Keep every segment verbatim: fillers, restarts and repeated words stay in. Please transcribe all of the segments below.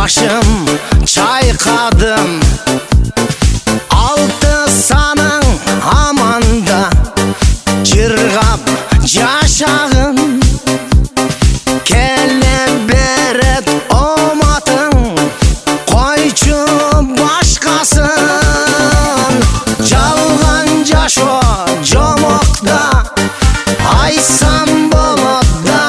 Başım çaykadım, alты саның аманда, жырғап жашағын келе берет оматың, қойчу башқасын. Жалған жашо жомоқта, айсам болотта,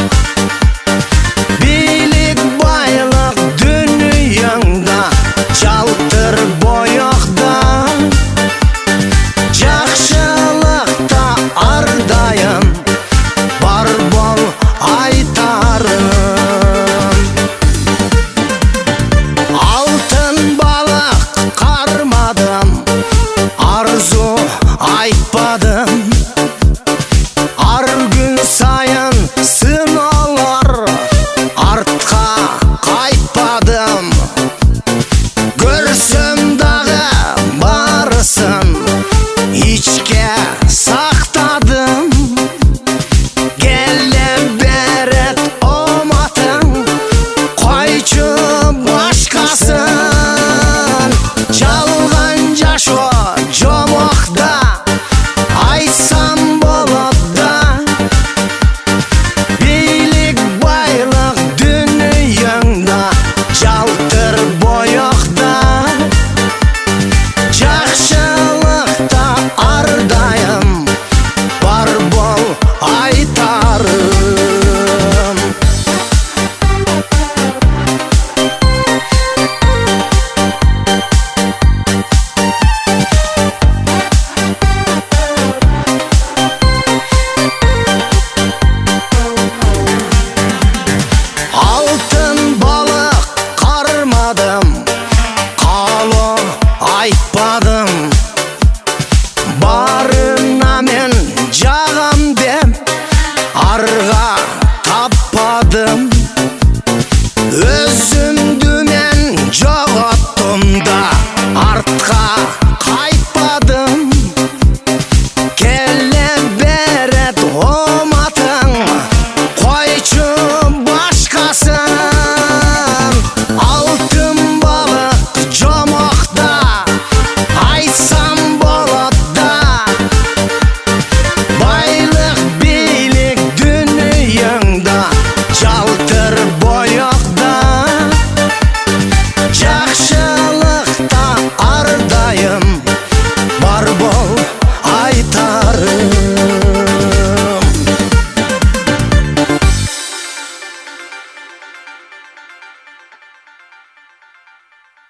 билік байлық дүниеңда, жалтыр бояқта, жақшылықта ардайым, бар бол айтарым. Алтын балық қармадым, арзу айтпадым, ар күн сайын сыналар, артқа қайтпадым.